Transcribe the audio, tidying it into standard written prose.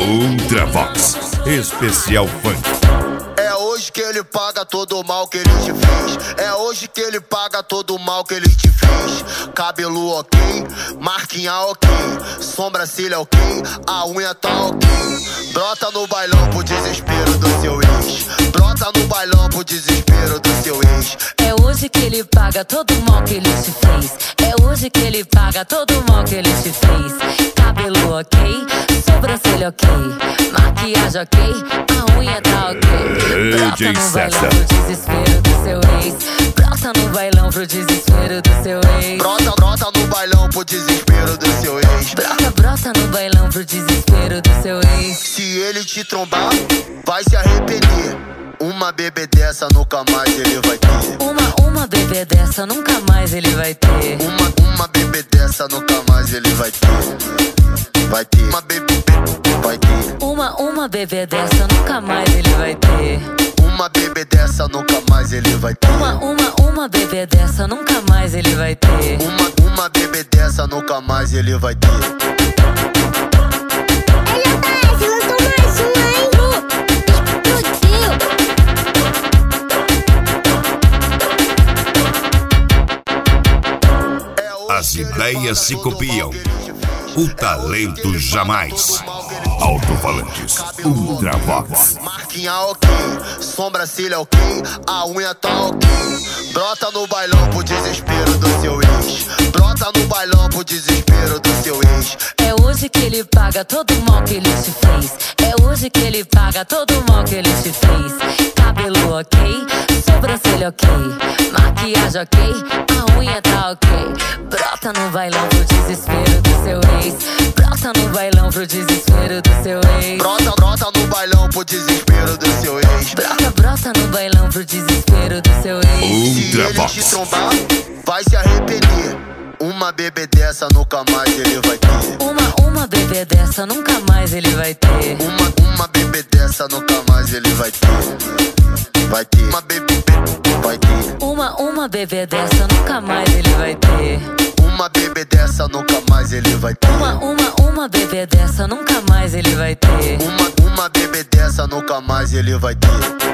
Ultravox, especial funk. É hoje que ele paga todo o mal que ele te fez. É hoje que ele paga todo o mal que ele te fez. Cabelo ok, marquinha ok, sobrancelha ok, a unha tá ok. Brota no bailão pro desespero do seu ex. Brota no bailão pro desespero do seu ex. É hoje que ele paga todo o mal que ele te fez. É hoje que ele paga todo o mal que ele te fez. Cabelo ok, sobrancelha ok, maquiagem ok, a unha tá ok. Brota no bailão pro desespero do seu ex. Brota no bailão pro desespero do seu ex. Brota no bailão pro desespero do seu ex. Brota no bailão pro desespero do seu ex. Se ele te trombar, vai se arrepender. Uma bebê dessa nunca mais ele vai ter. Uma bebê dessa nunca mais ele vai ter. Uma bebê dessa nunca mais ele vai ter. Vai ter. Uma bebê vai ter. Uma bebê dessa nunca mais ele vai ter. Uma bebê dessa nunca mais ele vai ter. Uma bebê dessa nunca mais ele vai ter. Uma bebê dessa nunca mais ele vai ter. As ideias se copiam, o talento jamais. Alto-falantes, Ultravox. Marquinha ok, sobrancelha ok, a unha tá ok. Brota no bailão pro desespero do seu ex. Brota no bailão pro desespero do seu ex. É hoje que ele paga todo o mal que ele te fez. É hoje que ele paga todo o mal que ele te fez. Cabelo ok, sobrancelha ok, maquiagem ok, a unha tá ok. Brota no bailão pro desespero do seu ex. Brota no bailão pro desespero do seu ex. Brota no bailão pro desespero do seu ex. Brota no bailão pro desespero do seu ex. Se ele te trombar, vai se arrepender. Uma bebê dessa nunca mais ele vai ter. Uma bebê dessa nunca mais ele vai ter. Uma bebê dessa nunca mais ele vai ter. Vai ter. Uma bebê vai ter. Uma bebê dessa nunca mais ele vai ter. Uma bebê dessa nunca mais ele vai ter. Uma bebê dessa nunca mais ele vai ter. Uma bebê dessa nunca mais ele vai ter.